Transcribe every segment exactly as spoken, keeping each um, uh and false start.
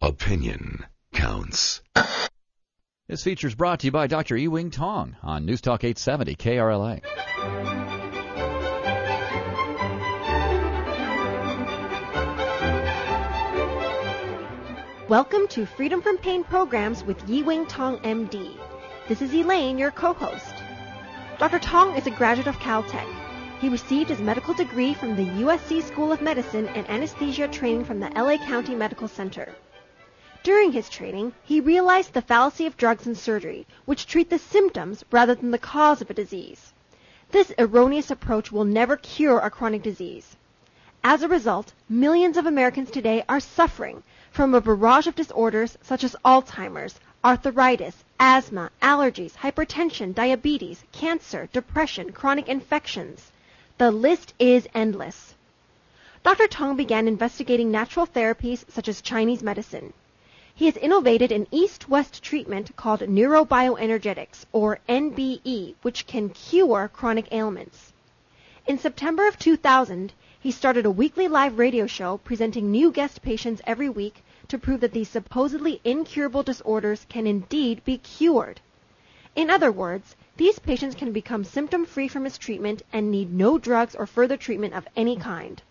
Opinion counts. This feature is brought to you by Doctor Ewing Tong on News Talk eight seventy K R L A. Welcome to Freedom from Pain Programs with Yi-Wing Tong, M D. This is Elaine, your co-host. Doctor Tong is a graduate of Caltech. He received his medical degree from the U S C School of Medicine and anesthesia training from the L A County Medical Center. During his training, he realized the fallacy of drugs and surgery, which treat the symptoms rather than the cause of a disease. This erroneous approach will never cure a chronic disease. As a result, millions of Americans today are suffering from a barrage of disorders such as Alzheimer's, arthritis, asthma, allergies, hypertension, diabetes, cancer, depression, chronic infections. The list is endless. Doctor Tong began investigating natural therapies such as Chinese medicine. He has innovated an east-west treatment called neurobioenergetics, or N B E, which can cure chronic ailments. In September of two thousand, he started a weekly live radio show presenting new guest patients every week to prove that these supposedly incurable disorders can indeed be cured. In other words, these patients can become symptom-free from his treatment and need no drugs or further treatment of any kind.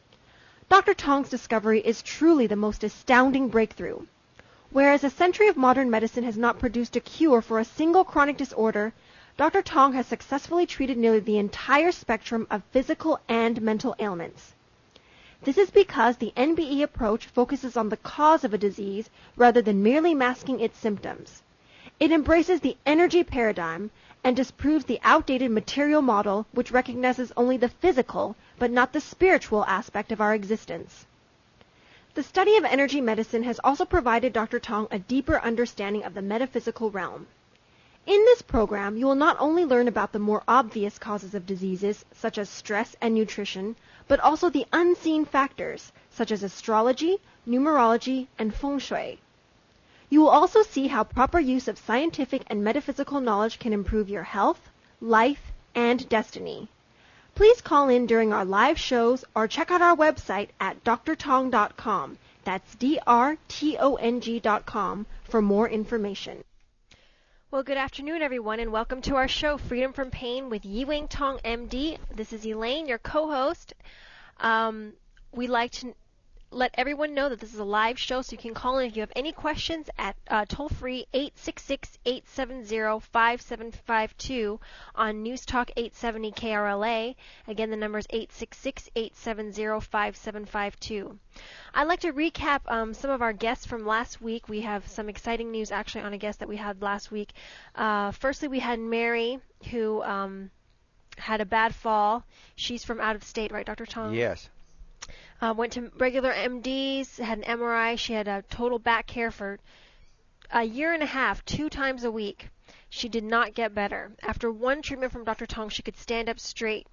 Doctor Tong's discovery is truly the most astounding breakthrough. Whereas a century of modern medicine has not produced a cure for a single chronic disorder, Doctor Tong has successfully treated nearly the entire spectrum of physical and mental ailments. This is because the N B E approach focuses on the cause of a disease rather than merely masking its symptoms. It embraces the energy paradigm and disproves the outdated material model which recognizes only the physical but not the spiritual aspect of our existence. The study of energy medicine has also provided Doctor Tong a deeper understanding of the metaphysical realm. In this program, you will not only learn about the more obvious causes of diseases, such as stress and nutrition, but also the unseen factors, such as astrology, numerology, and feng shui. You will also see how proper use of scientific and metaphysical knowledge can improve your health, life, and destiny. Please call in during our live shows or check out our website at d r tong dot com. That's D R T O N G dot com for more information. Well, good afternoon, everyone, and welcome to our show, Freedom from Pain with Yi-Wing Tong, M D. This is Elaine, your co-host. Um, we like to let everyone know that this is a live show, so you can call in if you have any questions at uh, toll-free eight six six, eight seven zero, five seven five two on News Talk eight seventy K R L A. Again, the number is eight six six, eight seven zero, five seven five two. I'd like to recap um, some of our guests from last week. We have some exciting news actually on a guest that we had last week. Uh, firstly, we had Mary, who um, had a bad fall. She's from out of state, right, Doctor Tong? Yes. Uh, went to regular M Ds, had an M R I. She had a total back care for a year and a half, two times a week. She did not get better. After one treatment from Doctor Tong, she could stand up straight,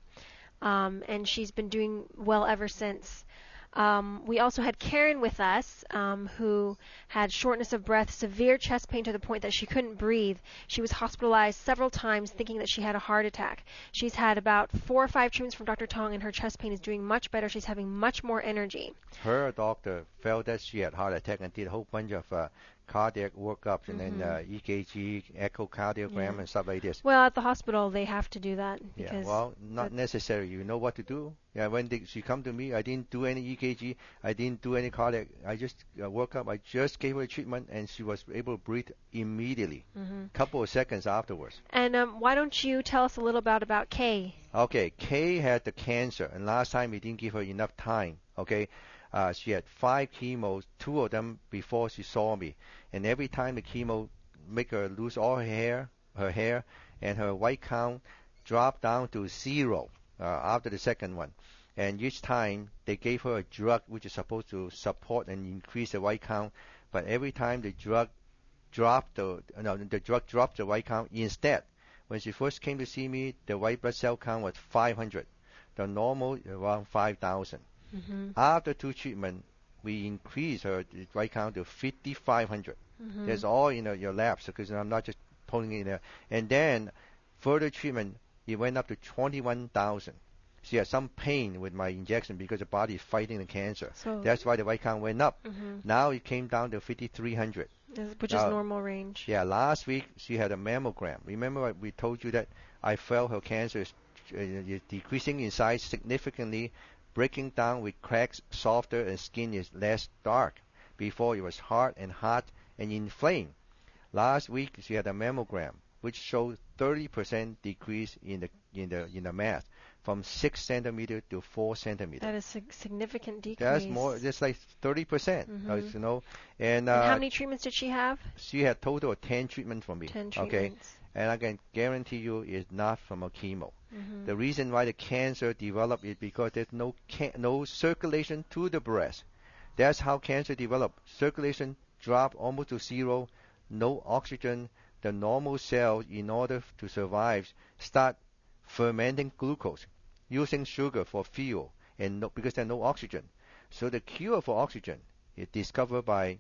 um, and she's been doing well ever since. Um, we also had Karen with us, um, who had shortness of breath, severe chest pain to the point that she couldn't breathe. She was hospitalized several times thinking that she had a heart attack. She's had about four or five treatments from Doctor Tong, and her chest pain is doing much better. She's having much more energy. Her doctor felt that she had heart attack and did a whole bunch of uh, cardiac workups and Mm-hmm. then uh, E K G, echocardiogram, Yeah. and stuff like this. Well, at the hospital, they have to do that. Yeah, Because well, not necessary. You know what to do. Yeah, when they, she come to me, I didn't do any E K G, I didn't do any cardiac. I just uh, woke up. I just gave her a treatment, and she was able to breathe immediately. Mm-hmm. Couple of seconds afterwards. And um, why don't you tell us a little about about Kay? Okay, Kay had the cancer, and last time we didn't give her enough time. Okay, uh, she had five chemos, two of them before she saw me, and every time the chemo make her lose all her hair, her hair, and her white count dropped down to zero uh, after the second one. And each time they gave her a drug which is supposed to support and increase the white count, but every time the drug dropped the no, the drug dropped the white count instead. When she first came to see me, the white blood cell count was five hundred. The normal around five thousand. Mm-hmm. After two treatments, we increased her white count to fifty-five hundred. Mm-hmm. That's all in uh, your labs, because I'm not just pulling it in there. And then further treatment, it went up to twenty-one thousand. she had some pain with my injection because the body is fighting the cancer. So, That's why the white count went up. hmm Now it came down to fifty-three hundred. which Now, is normal range. Yeah, last week she had a mammogram. Remember we told you that I felt her cancer is, uh, is decreasing in size significantly, breaking down with cracks softer and skin is less dark. Before it was hard and hot and inflamed. Last week she had a mammogram which showed thirty percent decrease in the in the in the mass from six centimeter to four centimeter. That is a significant decrease. That's more. That's like thirty percent. Mhm. Uh, you know, and, uh, And how many treatments did she have? she had total of ten treatments from me. Ten Okay, treatments. and I can guarantee you it's not from a chemo. Mhm. The reason why the cancer developed is because there's no ca- no circulation to the breast. That's how cancer developed. Circulation dropped almost to zero, no oxygen. The normal cells, in order to survive, start fermenting glucose, using sugar for fuel, and no, because there's no oxygen. So the cure for oxygen is discovered by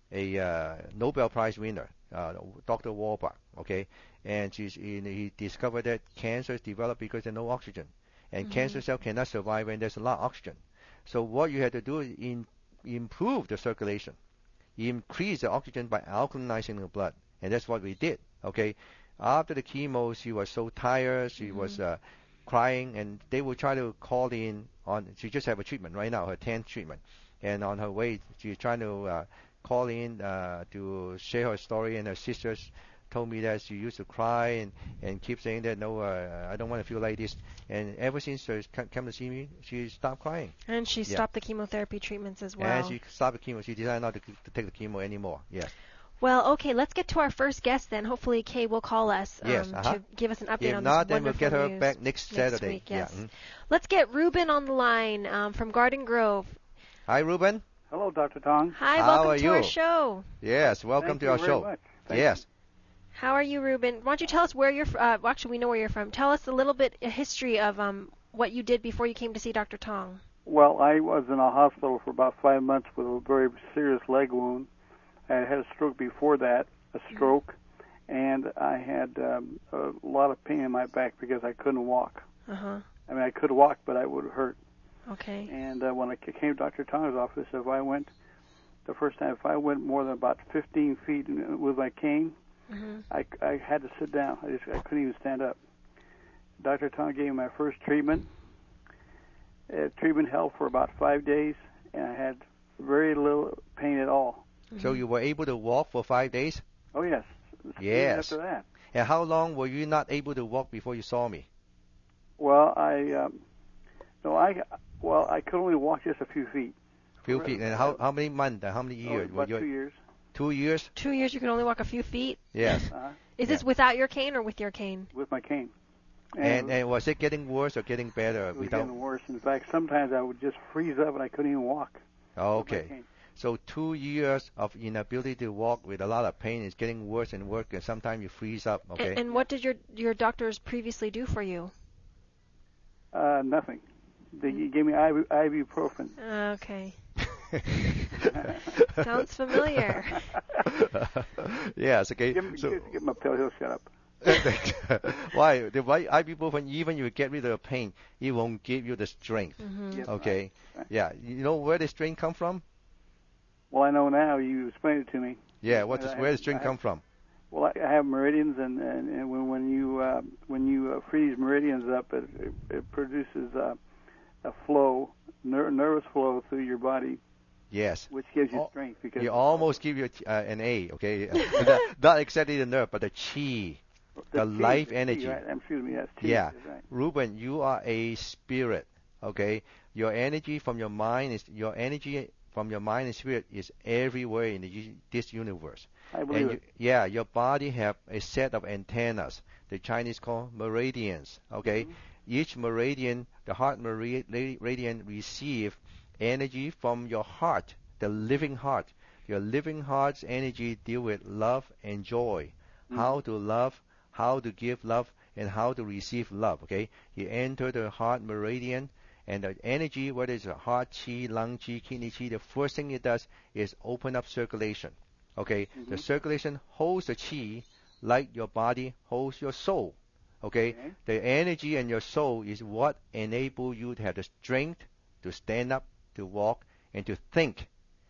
a uh, Nobel Prize winner, uh, Doctor Warburg. Okay, and she's in, he discovered that cancer is developed because there's no oxygen, and Mhm. cancer cells cannot survive when there's a lot of oxygen. So what you have to do is in, improve the circulation, increase the oxygen by alkalinizing the blood, and that's what we did. Okay, after the chemo, she was so tired, she Mhm. was uh, crying, and they will try to call in on. She just have a treatment right now, her tenth treatment, and on her way, she's trying to uh, call in uh, to share her story, and her sisters told me that she used to cry and, and keep saying that no, uh, I don't want to feel like this. And ever since she come to see me, she stopped crying. And she Yeah. stopped the chemotherapy treatments as well. And she stopped the chemo. She decided not to, to take the chemo anymore. Yes. Well, okay, let's get to our first guest then. Hopefully Kay will call us um, Yes, uh-huh. to give us an update If on not, this then we'll wonderful get her news back next Saturday. week, yes. Yeah. mhm. Let's get Ruben on the line um, from Garden Grove. Hi, Ruben. Hello, Doctor Tong. Hi, How welcome are to our you? show. Yes. Welcome Thank to you our very show. much. Thank Yes. How are you, Ruben? Why don't you tell us where you're from? Uh, well, actually, we know where you're from. Tell us a little bit, a history of um, what you did before you came to see Doctor Tong. Well, I was in a hospital for about five months with a very serious leg wound. I had a stroke before that, a stroke, and I had um, a lot of pain in my back because I couldn't walk. Uh-huh. I mean, I could walk, but I would hurt. Okay. And uh, when I came to Doctor Tong's office, if I went, the first time, if I went more than about fifteen feet with my cane, Mm-hmm. I, I had to sit down. I just I couldn't even stand up. Doctor Tong gave me my first treatment. Uh, treatment held for about five days, and I had very little pain at all. So you were able to walk for five days? Oh yes. Yes. After that, And how long were you not able to walk before you saw me? well, I um, no, I well, I could only walk just a few feet. Few feet. And how, how many months? and How many Oh, years? Were about you, two years. Two years? Two years you can only walk a few feet. Yes. Uh, Is this Yeah. without your cane or with your cane? with my cane. And and was it getting worse or getting better it was without? getting worse. In fact, sometimes I would just freeze up and I couldn't even walk. with my Okay. cane. So two years of inability to walk with a lot of pain is getting worse and worse, and sometimes you freeze up. A- Okay. And, what did your your doctors previously do for you? Uh, nothing. They gave me ibu- ibuprofen. Okay. Sounds familiar. Yes. Okay. Give, me, So give, give him a pill. He'll shut up. why the why ibuprofen, even if you get rid of the pain, it won't give you the strength. Mm-hmm. Yes, Okay. right. Yeah. You know where the strength come from? Well, I know now. You explained it to me. Yeah. What does I where have- the strength I come have- from? Well, I I have meridians, and and, and when when you uh, when you uh, free these meridians up, it it, it produces uh, a flow, ner- nervous flow through your body, Yes. which gives you Oh, strength. Because You almost give you uh, an A. Okay. not, not exactly the nerve, but the chi. the chi, life chi, energy. right? Excuse me. Yes. Chi, Yeah. is right. Ruben, you are a spirit. Okay. Your energy from your mind is your energy from your mind and spirit is everywhere in the, u- this universe. I believe And it. you, yeah, your body have a set of antennas. The Chinese call meridians. Okay, Mhm. each meridian, the heart meri- meridian, receive energy from your heart, the living heart. Your living heart's energy deal with love and joy. Mhm. How to love, how to give love, and how to receive love. Okay, you enter the heart meridian. And the energy, whether it's a heart chi, lung chi, kidney chi, the first thing it does is open up circulation. Okay, the Mhm. circulation holds the chi like your body holds your soul. Okay? Okay. The energy in your soul is what enable you to have the strength to stand up, to walk, and to think.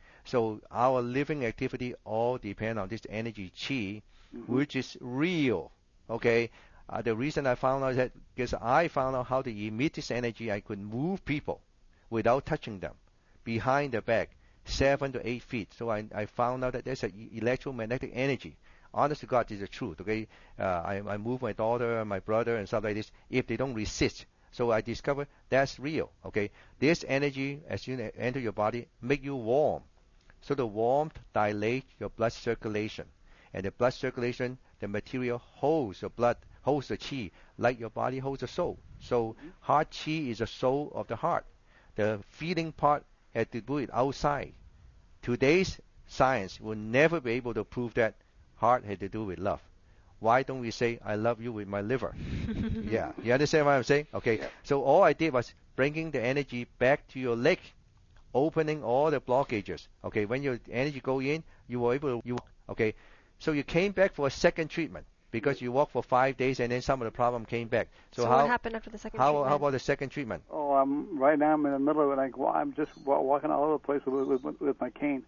So our living activity all depend on this energy chi, Mm-hmm. which is real. Okay? Uh, the reason I found out that because I found out how to emit this energy, I could move people without touching them behind the back, seven to eight feet. So I, I found out that there's an electromagnetic energy. Honest to God, this is the truth. Okay, uh, I, I move my daughter, my brother, and stuff like this if they don't resist. So I discovered that's real. Okay, this energy, as you enter your body, make you warm. So the warmth dilates your blood circulation, and the blood circulation, the material holds the blood, holds the chi, like your body holds the soul. So heart chi is the soul of the heart. The feeling part had to do it outside. Today's science will never be able to prove that heart had to do with love. Why don't we say, I love you with my liver? Yeah, you understand what I'm saying? Okay, Yeah. so all I did was bringing the energy back to your leg, opening all the blockages. Okay, when your energy go in, you were able to, you, okay, so you came back for a second treatment because you walked for five days and then some of the problem came back. So, So, how, what happened after the second how, treatment? how about the second treatment? Oh, I'm right now. I'm in the middle of it. Like, well, I'm just wa- walking all over the place with with, with my cane.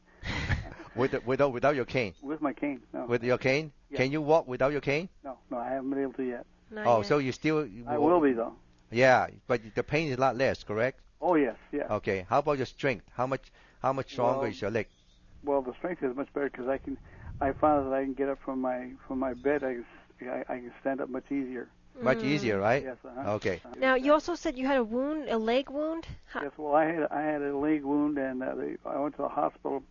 With the, without, without your cane? With my cane. No. With your cane? Yeah. Can you walk without your cane? No, no, I haven't been able to yet. Not Oh, yet. so you still... I will be though. Yeah, but the pain is a lot less, correct? Oh yes, yeah. Okay. How about your strength? How much how much stronger Well, is your leg? Well, the strength is much better because I can. I found that I can get up from my from my bed. I can, I, I can stand up much easier. Much Mm. easier, right? Yes. Uh-huh. Okay. Uh-huh. Now, you also said you had a wound, a leg wound? How, Yes. Well, I had I had a leg wound and uh, they, I went to the hospital.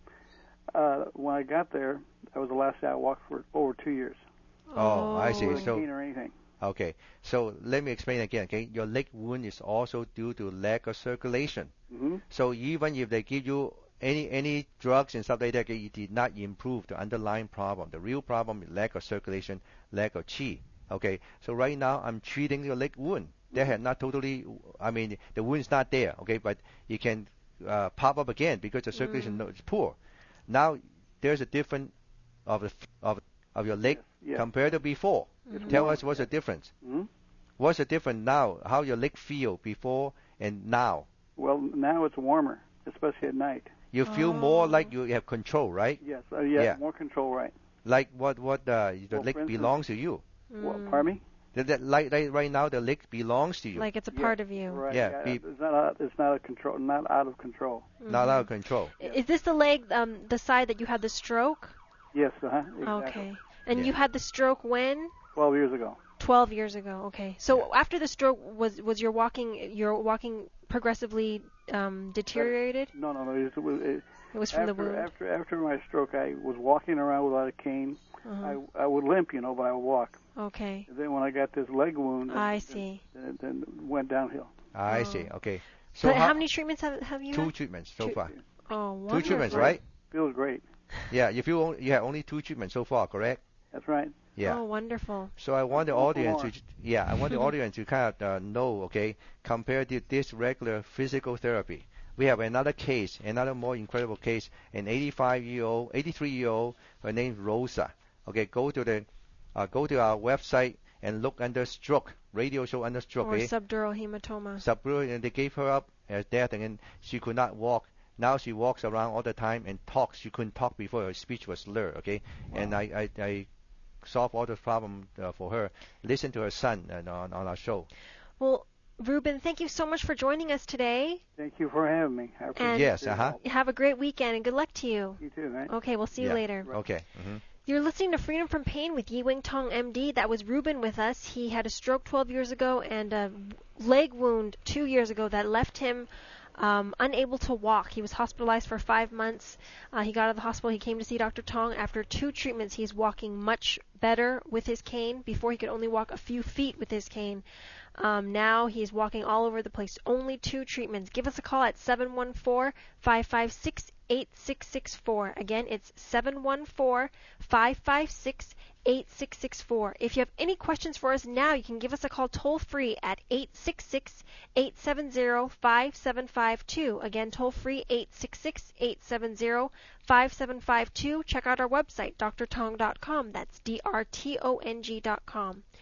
Uh, when I got there, that was the last day I walked for over two years. Oh, I see. Without a So cane or anything. okay. So let me explain again. Okay, your leg wound is also due to lack of circulation. Mm-hmm. So even if they give you any any drugs and stuff like that, it did not improve the underlying problem. The real problem is lack of circulation, lack of chi. Okay. So right now I'm treating your leg wound. That had not totally. I mean, the wound's not there. Okay, but it can uh, pop up again because the circulation Mm. is poor. Now there's a difference of the of of your leg Yes. compared to before. It's Tell warm. us what's the difference. Mm-hmm. What's the difference now? How your leg feel before and now? Well, now it's warmer, especially at night. You feel Oh. more like you have control, right? Yes. Uh, yeah, Yeah. More control, right? Like what what uh, the Well, leg for instance- belongs to you. Well, Mm. pardon me. That, that like, like right now the leg belongs to you. Like it's a Yeah, part of you. Right. Yeah, be- it's not. Out, it's not a control. Not out of control. Not out of control. I- Is this the leg, um, the side that you had the stroke? Yes. Uh-huh. Exactly. Okay. And Yeah. you had the stroke when? Twelve years ago. Twelve years ago. Okay. So after the stroke, was was your walking your walking progressively um, deteriorated? No, no, no. It was, it, It was from after, the wound. after after my stroke, I was walking around without a cane. Uh-huh. I I would limp, you know, but I would walk. Okay. And then when I got this leg wound, I then, see. Then, then it went downhill. I Oh. see. Okay. So So how, many treatments have have you two had? treatments so Two- far. Oh, Two wonderful. treatments, right? Feels great. Yeah. If you only, you have only two treatments so far, correct? That's right. Yeah. Oh, wonderful. So I want the One for audience more. to, yeah, I want the audience to kind of uh, know, okay, compared to this regular physical therapy, we have another case, another more incredible case, an eighty-five-year-old, eighty-three-year-old, her name Rosa. Okay, go to the, uh, go to our website and look under stroke, radio show under stroke. Or Okay? subdural hematoma. Subdural, and they gave her up as death, and then she could not walk. Now she walks around all the time and talks. She couldn't talk before; her speech was slurred. Okay, and I, I, I solve all the problem uh, for her. Listen to her son uh, on on our show. Well, Ruben, thank you so much for joining us today. Thank you for having me. I appreciate And- Yes, your uh-huh. help. Have a great weekend and good luck to you. You too, right? Okay, we'll see you Yeah. later. Okay. hmm You're listening to Freedom from Pain with Yi Wing Tong, M D. That was Ruben with us. He had a stroke twelve years ago and a leg wound two years ago that left him um, unable to walk. He was hospitalized for five months. Uh, he got out of the hospital. He came to see Doctor Tong. After two treatments, he's walking much better with his cane. Before, he could only walk a few feet with his cane. Um, now he's walking all over the place. Only two treatments. Give us a call at seven one four, five five six, eight six six four. Again, it's seven one four, five five six, eight six six four. If you have any questions for us now, you can give us a call toll free at eight six six, eight seven zero, five seven five two. Again, toll free eight six six, eight seven zero, five seven five two. Check out our website, d r tong dot com. That's D R T O N G dot com.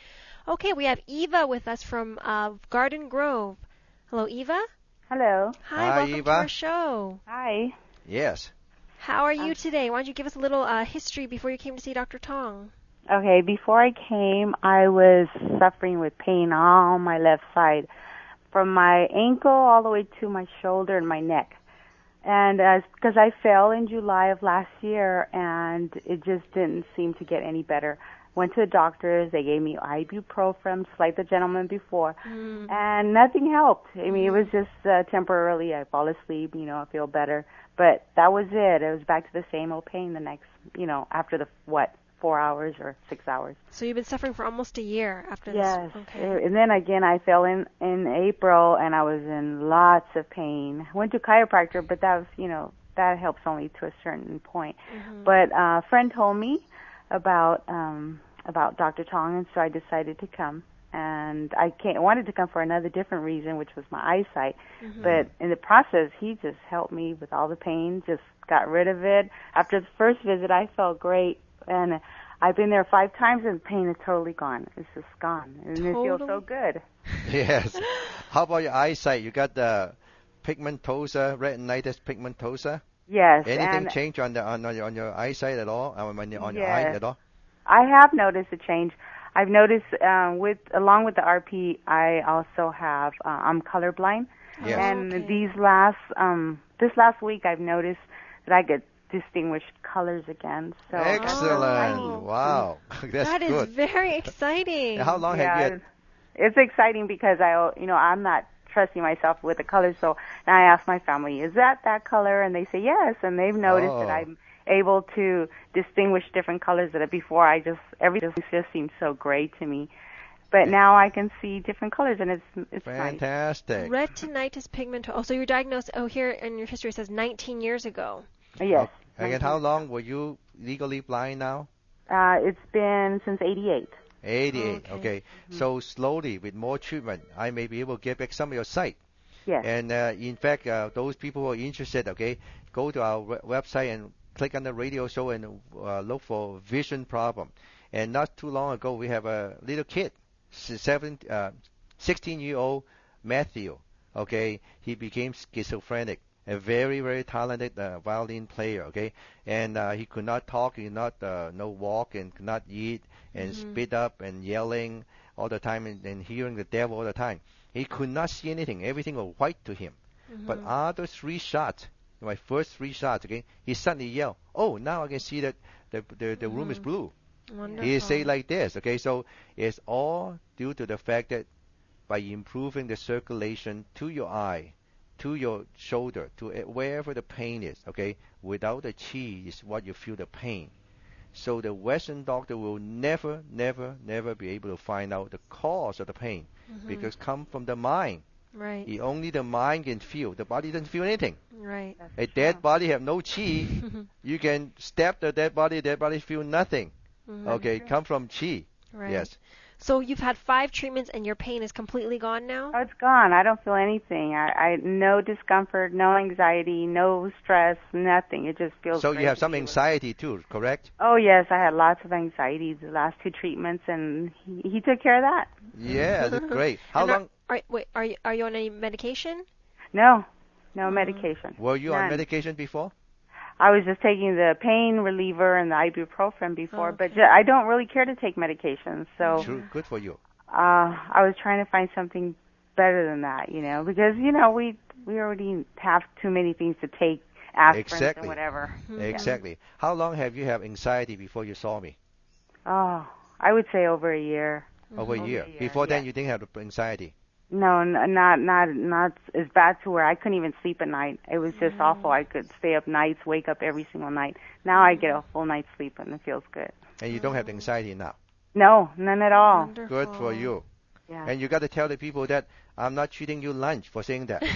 Okay, we have Eva with us from uh, Garden Grove. Hello, Eva. Hello. Hi, Hi, welcome Eva. to our show. Hi. Yes. How are you today? Why don't you give us a little uh, history before you came to see Doctor Tong? Okay, before I came, I was suffering with pain on my left side, from my ankle all the way to my shoulder and my neck. And uh, because I fell in July of last year, and it just didn't seem to get any better. Went to the doctors. They gave me ibuprofen, just like the gentleman before, Mm. and nothing helped. I mean, it was just uh, temporarily. I fall asleep, you know, I feel better, but that was it. It was back to the same old pain the next, you know, after the what, four hours or six hours. So you've been suffering for almost a year after Yes. this. Okay. And then again, I fell in in April, and I was in lots of pain. Went to chiropractor, but that was, you know, that helps only to a certain point. Mm-hmm. But uh, a friend told me about um, about Doctor Tong, and so I decided to come. And I came, wanted to come for another different reason, which was my eyesight. Mm-hmm. But in the process, he just helped me with all the pain, just got rid of it. After the first visit, I felt great, and I've been there five times, and the pain is totally gone. It's just gone, and it feels so Totally. good. Yes. How about your eyesight? You got the pigmentosa, retinitis pigmentosa? Yes. Anything and change on the on, on your on your eyesight at all? Um, on your, on your Yes. eye at all? I have noticed a change. I've noticed um, with along with the R P, I also have uh, I'm colorblind, Yes. and Okay. these last um, this last week I've noticed that I get distinguished colors again. So that's Excellent. exciting. Wow. That's That is good. very exciting. How long Yeah, have you had? it's exciting because I, you know, I'm not trusting myself with the colors. So and I ask my family, "Is that that color?" And they say yes, and they've noticed Oh. that I'm able to distinguish different colors that before I just everything just seemed so gray to me. But now I can see different colors, and it's it's nice. Fantastic. Retinitis pigmentosa. Oh, so you were diagnosed, oh, here in your history it says nineteen years ago. Yes. Again, how long were you legally blind now? Uh, it's been since eighty-eight. eighty-eight. Okay. Okay. So slowly, with more treatment, I may be able to get back some of your sight. Yes. And uh, in fact, uh, those people who are interested, okay, go to our we- website and click on the radio show and uh, look for vision problem. And not too long ago, we have a little kid, s- seven, uh, sixteen-year-old Matthew. Okay, he became schizophrenic. A very, very talented uh, violin player, okay? And uh, he could not talk, he could not uh, no walk, and could not eat, and Mhm. spit up, and yelling all the time, and, and hearing the devil all the time. He could not see anything. Everything was white to him. But after three shots, my first three shots, okay, he suddenly yelled, "Oh, now I can see that the, the, the room is blue." Wonderful. He say like this, okay? So it's all due to the fact that by improving the circulation to your eye, to your shoulder, to uh, wherever the pain is, okay? Without the chi is what you feel the pain. So the Western doctor will never, never, never be able to find out the cause of the pain because come from the mind. Right, It, only the mind can feel. The body doesn't feel anything. right. A dead body have no chi. You can stab the dead body, dead body feel nothing. Mhm. Okay, come from chi. Right. Yes. So you've had five treatments and your pain is completely gone now? Oh, it's gone. I don't feel anything. I, I no discomfort, no anxiety, no stress, nothing. It just feels. So great you have to some be with- anxiety too, correct? Oh yes, I had lots of anxiety the last two treatments, and he, he took care of that. Yeah, that's great. How And are- long Are, wait, are you are you on any medication? No, no medication. were you on None. medication before? I was just taking the pain reliever and the ibuprofen before, but Okay. ju- I don't really care to take medications. So True, good for you. uh, I was trying to find something better than that, you know, because you know we we already have too many things to take, aspirin Exactly. and whatever. Exactly. How long have you had anxiety before you saw me? Oh, I would say over a year. Over a Over a year. year, Before then, yeah. you didn't have anxiety. No, n- not not not as bad to where I couldn't even sleep at night. It was just awful. I could stay up nights, wake up every single night. Now I get a full night's sleep and it feels good. And you don't have anxiety now. No, none at all. Wonderful. Good for you. Yeah. And you got to tell the people that I'm not treating you lunch for saying that.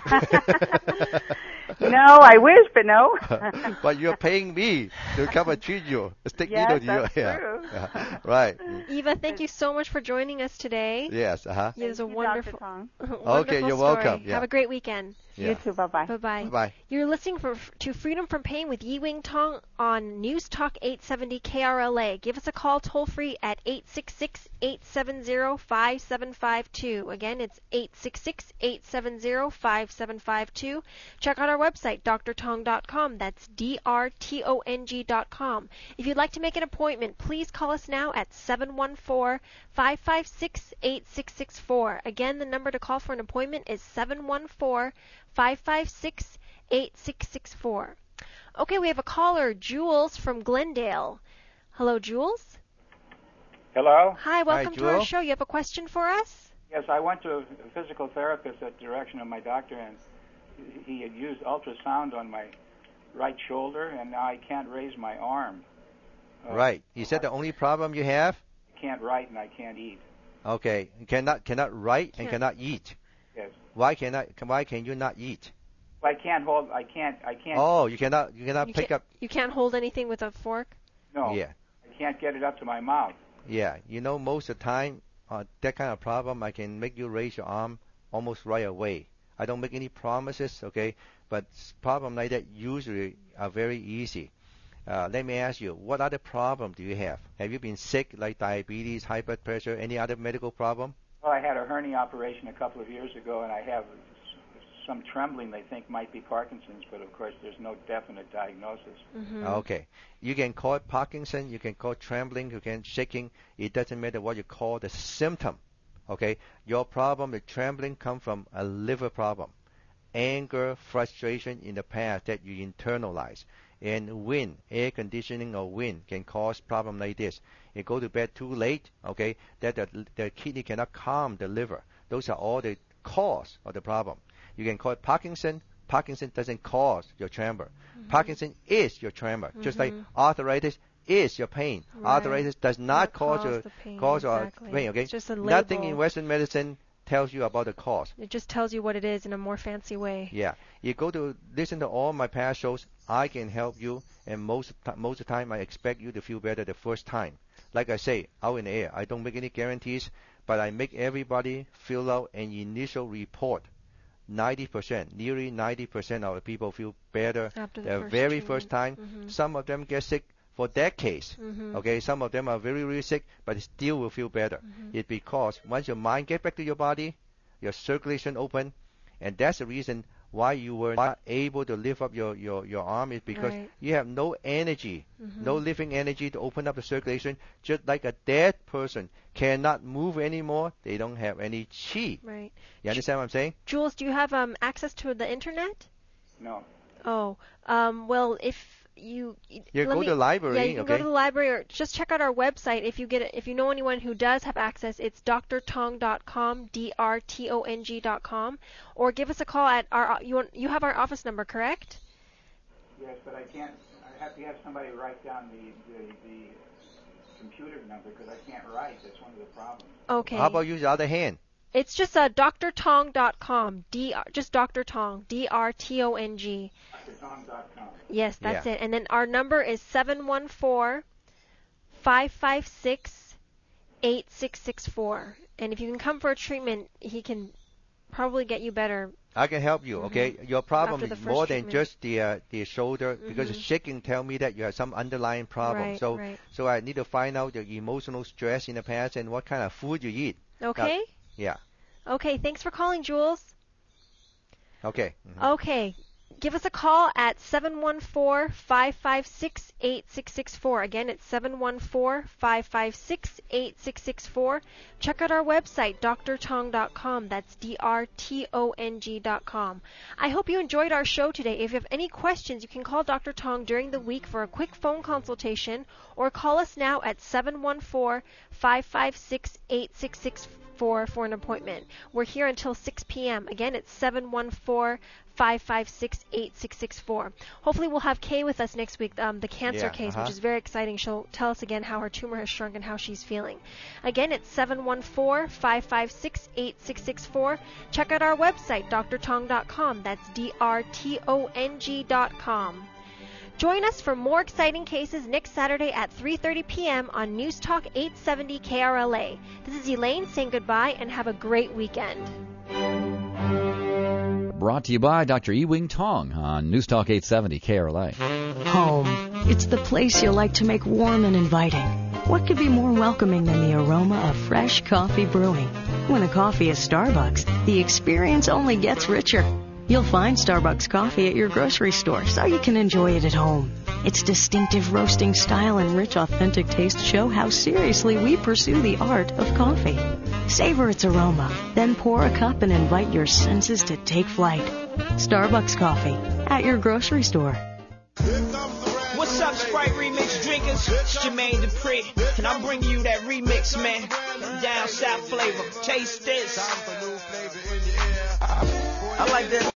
No, I wish, but no. But you're paying me to come and treat you. Stick Yes, needle to you. that's Yeah. true. Yeah. Right. Mm. Eva, thank you so much for joining us today. Yes. Uh huh. It was a Thank you, wonderful, Doctor Tong. wonderful you're story. welcome. Yeah. Have a great weekend. Yeah. You too. Bye-bye. Bye-bye. Bye-bye. You're listening for, to Freedom from Pain with Yi-Wing Tong on News Talk eight seventy K R L A. Give us a call toll-free at eight six six, eight seven zero, five seven five two. Again, it's eight six six, eight seven zero, five seven five two. Check out our website, D R tong dot com. That's D R T O N G dot com. If you'd like to make an appointment, please call us now at seven one four, five five six, eight six six four. Again, the number to call for an appointment is seven one four, five five six, eight six six four. Okay, we have a caller, Jules from Glendale. Hello, Jules. Hello? Hi, welcome Hi, to our Jewel. show. You have a question for us? Yes, I went to a physical therapist at the direction of my doctor, and he had used ultrasound on my right shoulder, and now I can't raise my arm. Uh, Right. Is that the only problem you have? I can't write and I can't eat. Okay. You cannot cannot write and Can't. cannot eat. Yes. Why cannot? Why can you not eat? I can't hold. I can't. I can't. Oh, you cannot. You cannot You pick can't, up. you can't hold anything with a fork? No. Yeah. I can't get it up to my mouth. Yeah. You know, most of the time, uh, that kind of problem, I can make you raise your arm almost right away. I don't make any promises, okay? But s- problem like that usually are very easy. Uh, let me ask you, what other problem do you have? Have you been sick, like diabetes, high blood pressure, any other medical problem? Well, I had a hernia operation a couple of years ago, and I have s- some trembling they think might be Parkinson's, but of course there's no definite diagnosis. Mm-hmm. Okay. You can call it Parkinson, you can call it trembling, you can shaking. It doesn't matter what you call the symptom. Okay? Your problem, the trembling, come from a liver problem. Anger, frustration in the past that you internalize. And wind, air conditioning or wind can cause problem like this. You go to bed too late, okay, that the, the kidney cannot calm the liver. Those are all the cause of the problem. You can call it Parkinson. Parkinson doesn't cause your tremor. Mm-hmm. Parkinson is your tremor. Just like Mhm. arthritis is your pain. Right. Arthritis does not Not cause cause your the pain, cause exactly. your pain. Okay, It's just a nothing label. in Western medicine tells you about the cause. It just tells you what it is in a more fancy way. Yeah, you go to listen to all my past shows. I can help you, and most of ti- most of the time I expect you to feel better the first time. Like I say, out in the air, I don't make any guarantees, but I make everybody fill out an initial report. ninety percent, nearly ninety percent of the people feel better After the the first very treatment. first time. Mhm. Some of them get sick for decades. Mhm. Okay, some of them are very, really sick, but still will feel better. Mhm. It's because once your mind get back to your body, your circulation open, and that's the reason why you were not able to lift up your, your, your arm is because Right. you have no energy, Mhm. no living energy to open up the circulation. Just like a dead person cannot move anymore, they don't have any chi. Right. You understand what I'm saying? Jules, do you have um, access to the internet? No. Oh, um, well, if you You let go me- to the library, yeah, you can okay? go to the library or just check out our website. If you get if you know anyone who does have access, it's D R tong dot com, D R T O N G dot com, or give us a call at our you want, you have our office number, correct? Yes, but I can't. I have to have somebody write down the the, the computer number because I can't write. That's one of the problems. Okay. How about use the other hand? It's just uh, D R tong dot com, D just Doctor Tong, D R T O N G. D R tong dot com. Yes, that's Yeah. it. And then our number is seven one four, five five six, eight six six four. And if you can come for a treatment, he can probably get you better. I can help you, okay? Your problem After the is first more than treatment. just the uh, the shoulder because the Mhm. shaking tell me that you have some underlying problem. Right, so right. so I need to find out the emotional stress in the past and what kind of food you eat. Okay? Yeah. Okay, thanks for calling, Jules. Okay. Mhm. Okay. Give us a call at seven one four, five five six, eight six six four. Again, it's seven one four, five five six, eight six six four. Check out our website, D R tong dot com. That's D R T O N G dot com. I hope you enjoyed our show today. If you have any questions, you can call Doctor Tong during the week for a quick phone consultation or call us now at seven one four, five five six, eight six six four for an appointment. We're here until six p.m. Again, it's seven one four, five five six, eight six six four. Hopefully we'll have Kay with us next week, um, the cancer Yeah, case, uh-huh. which is very exciting. She'll tell us again how her tumor has shrunk and how she's feeling. Again, it's seven one four, five five six, eight six six four. Check out our website, D R tong dot com. That's D R T O N G dot com. Join us for more exciting cases next Saturday at three thirty p.m. on News Talk eight seventy K R L A. This is Elaine saying goodbye and have a great weekend. brought to you by Doctor Ewing Tong on News Talk eight seventy K R L A. Home. It's the place you like to make warm and inviting. What could be more welcoming than the aroma of fresh coffee brewing? When a coffee is Starbucks, the experience only gets richer. You'll find Starbucks coffee at your grocery store so you can enjoy it at home. Its distinctive roasting style and rich, authentic taste show how seriously we pursue the art of coffee. Savor its aroma, then pour a cup and invite your senses to take flight. Starbucks coffee at your grocery store. What's up, Sprite Remix drinkers? It's Jermaine Dupri, and I'm bringing you that remix, man. Down south flavor. Taste this. I like this.